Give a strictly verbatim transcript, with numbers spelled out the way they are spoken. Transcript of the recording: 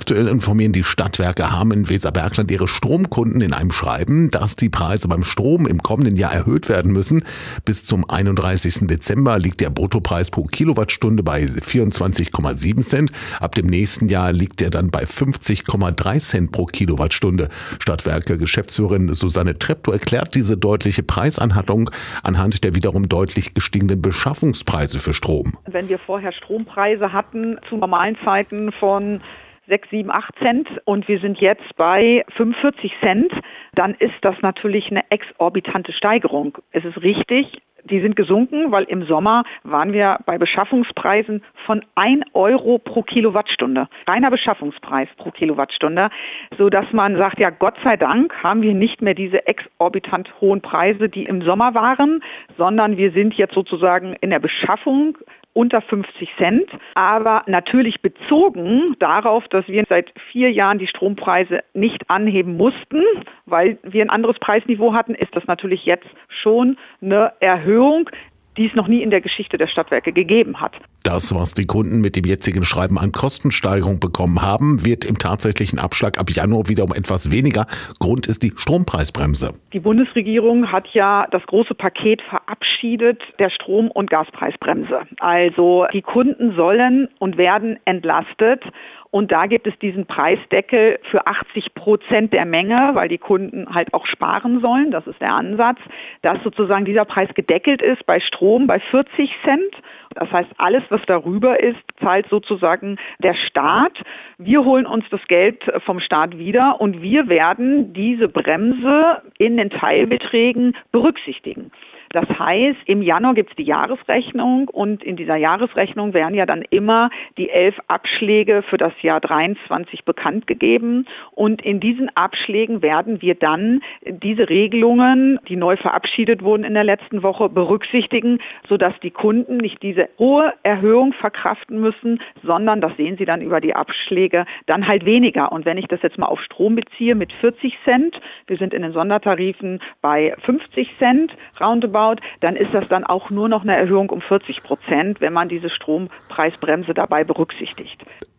Aktuell informieren die Stadtwerke Hameln-Weserbergland ihre Stromkunden in einem Schreiben, dass die Preise beim Strom im kommenden Jahr erhöht werden müssen. Bis zum einunddreißigsten Dezember liegt der Bruttopreis pro Kilowattstunde bei vierundzwanzig Komma sieben Cent. Ab dem nächsten Jahr liegt er dann bei fünfzig Komma drei Cent pro Kilowattstunde. Stadtwerke-Geschäftsführerin Susanne Treptow erklärt diese deutliche Preisanhebung anhand der wiederum deutlich gestiegenen Beschaffungspreise für Strom. Wenn wir vorher Strompreise hatten zu normalen Zeiten von sechs, sieben, acht Cent und wir sind jetzt bei fünfundvierzig Cent, dann ist das natürlich eine exorbitante Steigerung. Es ist richtig, die sind gesunken, weil im Sommer waren wir bei Beschaffungspreisen von ein Euro pro Kilowattstunde. Reiner Beschaffungspreis pro Kilowattstunde, sodass man sagt, ja Gott sei Dank haben wir nicht mehr diese exorbitant hohen Preise, die im Sommer waren, sondern wir sind jetzt sozusagen in der Beschaffung unter fünfzig Cent, aber natürlich bezogen darauf, dass wir seit vier Jahren die Strompreise nicht anheben mussten, weil wir ein anderes Preisniveau hatten, ist das natürlich jetzt schon eine Erhöhung, die es noch nie in der Geschichte der Stadtwerke gegeben hat. Das, was die Kunden mit dem jetzigen Schreiben an Kostensteigerung bekommen haben, wird im tatsächlichen Abschlag ab Januar wieder um etwas weniger. Grund ist die Strompreisbremse. Die Bundesregierung hat ja das große Paket verabschiedet, der Strom- und Gaspreisbremse. Also die Kunden sollen und werden entlastet. Und da gibt es diesen Preisdeckel für achtzig Prozent der Menge, weil die Kunden halt auch sparen sollen. Das ist der Ansatz, dass sozusagen dieser Preis gedeckelt ist bei Strom bei vierzig Cent. Das heißt, alles, was darüber ist, zahlt sozusagen der Staat. Wir holen uns das Geld vom Staat wieder und wir werden diese Bremse in den Teilbeträgen berücksichtigen. Das heißt, im Januar gibt es die Jahresrechnung und in dieser Jahresrechnung werden ja dann immer die elf Abschläge für das Jahr dreiundzwanzig bekannt gegeben. Und in diesen Abschlägen werden wir dann diese Regelungen, die neu verabschiedet wurden in der letzten Woche, berücksichtigen, sodass die Kunden nicht diese hohe Erhöhung verkraften müssen, sondern, das sehen Sie dann über die Abschläge, dann halt weniger. Und wenn ich das jetzt mal auf Strom beziehe mit vierzig Cent, wir sind in den Sondertarifen bei fünfzig Cent roundabout, dann ist das dann auch nur noch eine Erhöhung um vierzig Prozent, wenn man diese Strompreisbremse dabei berücksichtigt.